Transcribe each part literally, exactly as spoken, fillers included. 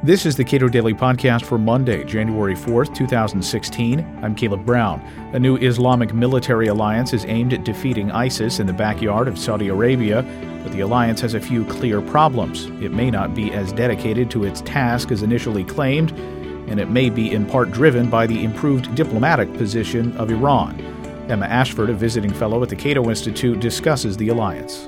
This is the Cato Daily Podcast for Monday, January fourth, twenty sixteen. I'm Caleb Brown. A new Islamic military alliance is aimed at defeating ISIS in the backyard of Saudi Arabia, but the alliance has a few clear problems. It may not be as dedicated to its task as initially claimed, and it may be in part driven by the improved diplomatic position of Iran. Emma Ashford, a visiting fellow at the Cato Institute, discusses the alliance.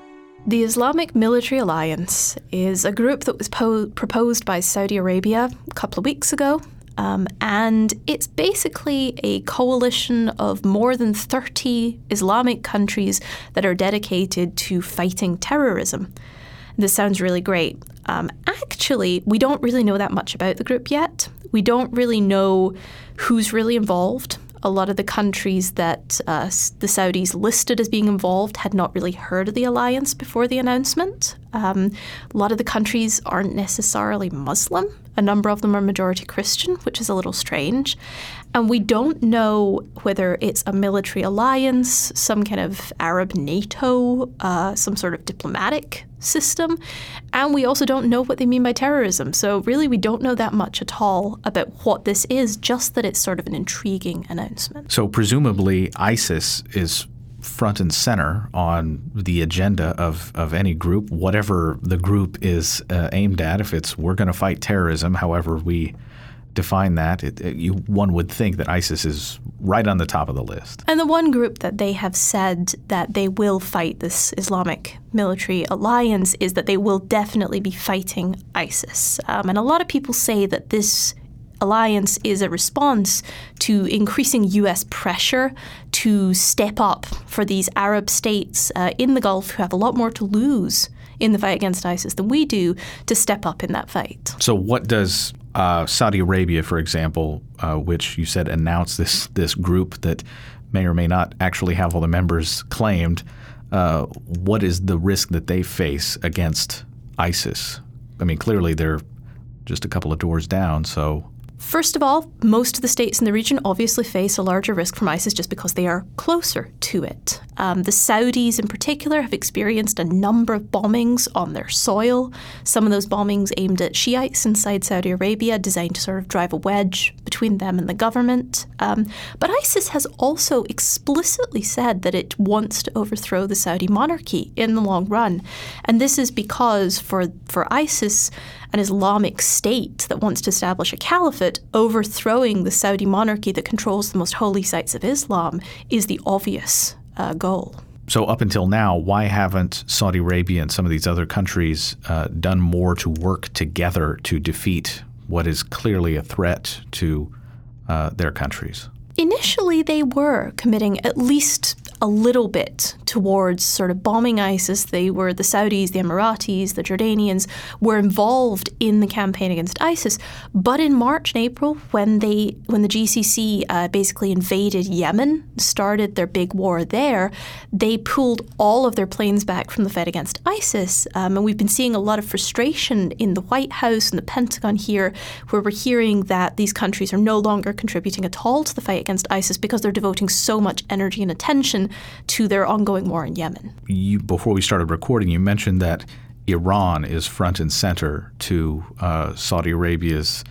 The Islamic Military Alliance is a group that was po- proposed by Saudi Arabia a couple of weeks ago, um, and it's basically a coalition of more than thirty Islamic countries that are dedicated to fighting terrorism. This sounds really great. Um, actually, we don't really know that much about the group yet. We don't really know who's really involved. A lot of the countries that uh, the Saudis listed as being involved had not really heard of the alliance before the announcement. Um, a lot of the countries aren't necessarily Muslim. A number of them are majority Christian, which is a little strange. And we don't know whether it's a military alliance, some kind of Arab NATO, uh, some sort of diplomatic system. And we also don't know what they mean by terrorism. So really, we don't know that much at all about what this is, just that it's sort of an intriguing announcement. So presumably ISIS is front and center on the agenda of, of any group, whatever the group is uh, aimed at. If it's we're going to fight terrorism, however we define that, it, it, you, one would think that ISIS is right on the top of the list. And the one group that they have said that they will fight this Islamic military alliance is that they will definitely be fighting ISIS. Um, and a lot of people say that this alliance is a response to increasing U S pressure to step up for these Arab states uh, in the Gulf who have a lot more to lose in the fight against ISIS than we do, to step up in that fight. So what does uh, Saudi Arabia, for example, uh, which you said announced this this group that may or may not actually have all the members claimed, uh, what is the risk that they face against ISIS? I mean, clearly they're just a couple of doors down, so... First of all, most of the states in the region obviously face a larger risk from ISIS just because they are closer to it. Um, the Saudis in particular have experienced a number of bombings on their soil. Some of those bombings aimed at Shiites inside Saudi Arabia, designed to sort of drive a wedge between them and the government. Um, but ISIS has also explicitly said that it wants to overthrow the Saudi monarchy in the long run. And this is because for, for ISIS, an Islamic state that wants to establish a caliphate, overthrowing the Saudi monarchy that controls the most holy sites of Islam is the obvious uh, goal. So up until now, why haven't Saudi Arabia and some of these other countries uh, done more to work together to defeat what is clearly a threat to uh, their countries? Initially, they were committing at least a little bit towards sort of bombing ISIS. They were, the Saudis, the Emiratis, the Jordanians were involved in the campaign against ISIS. But in March and April, when they, when the G C C uh, basically invaded Yemen, started their big war there, they pulled all of their planes back from the fight against ISIS. Um, and we've been seeing a lot of frustration in the White House and the Pentagon here, where we're hearing that these countries are no longer contributing at all to the fight against ISIS because they're devoting so much energy and attention to their ongoing war in Yemen. You, before we started recording, you mentioned that Iran is front and center to uh, Saudi Arabia's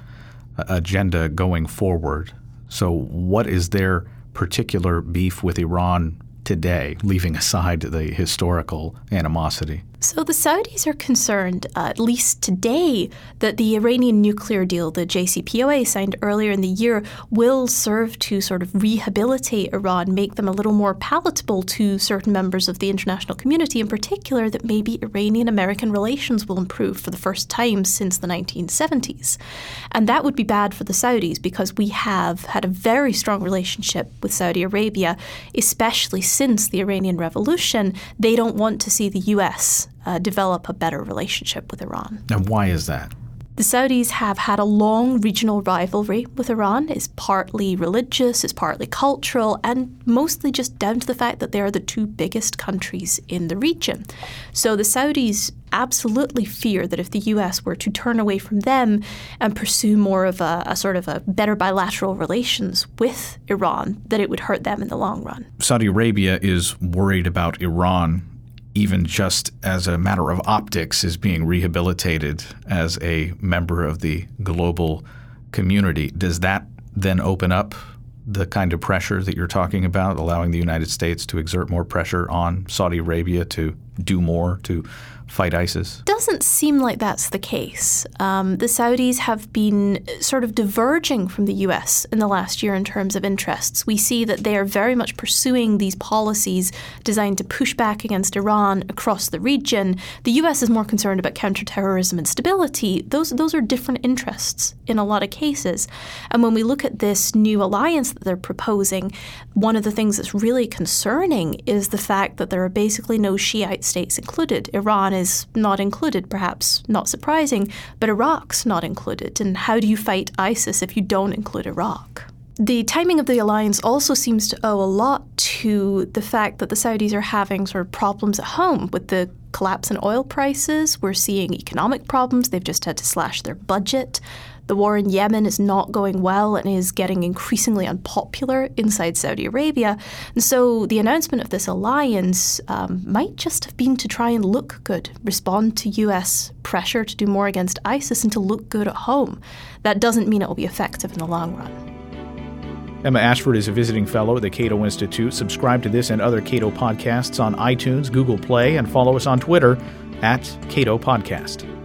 agenda going forward. So what is their particular beef with Iran today, leaving aside the historical animosity? So the Saudis are concerned, uh, at least today, that the Iranian nuclear deal, the J C P O A signed earlier in the year, will serve to sort of rehabilitate Iran, make them a little more palatable to certain members of the international community, in particular that maybe Iranian-American relations will improve for the first time since the nineteen seventies. And that would be bad for the Saudis because we have had a very strong relationship with Saudi Arabia, especially since the Iranian Revolution. They don't want to see the U S Uh, develop a better relationship with Iran. And why is that? The Saudis have had a long regional rivalry with Iran. It's partly religious, it's partly cultural, and mostly just down to the fact that they are the two biggest countries in the region. So the Saudis absolutely fear that if the U S were to turn away from them and pursue more of a, a sort of a better bilateral relations with Iran, that it would hurt them in the long run. Saudi Arabia is worried about Iran even just as a matter of optics, is being rehabilitated as a member of the global community. Does that then open up the kind of pressure that you're talking about, allowing the United States to exert more pressure on Saudi Arabia to do more to fight ISIS? Doesn't seem like that's the case. Um, the Saudis have been sort of diverging from the U S in the last year in terms of interests. We see that they are very much pursuing these policies designed to push back against Iran across the region. The U S is more concerned about counterterrorism and stability. Those, those are different interests in a lot of cases. And when we look at this new alliance that they're proposing, one of the things that's really concerning is the fact that there are basically no Shiite states included. Iran is is not included, perhaps not surprising, but Iraq's not included. And how do you fight ISIS if you don't include Iraq? The timing of the alliance also seems to owe a lot to the fact that the Saudis are having sort of problems at home with the collapse in oil prices. We're seeing economic problems. They've just had to slash their budget. The war in Yemen is not going well and is getting increasingly unpopular inside Saudi Arabia. And so the announcement of this alliance um, might just have been to try and look good, respond to U S pressure to do more against ISIS and to look good at home. That doesn't mean it will be effective in the long run. Emma Ashford is a visiting fellow at the Cato Institute. Subscribe to this and other Cato podcasts on iTunes, Google Play, and follow us on Twitter at Cato Podcast.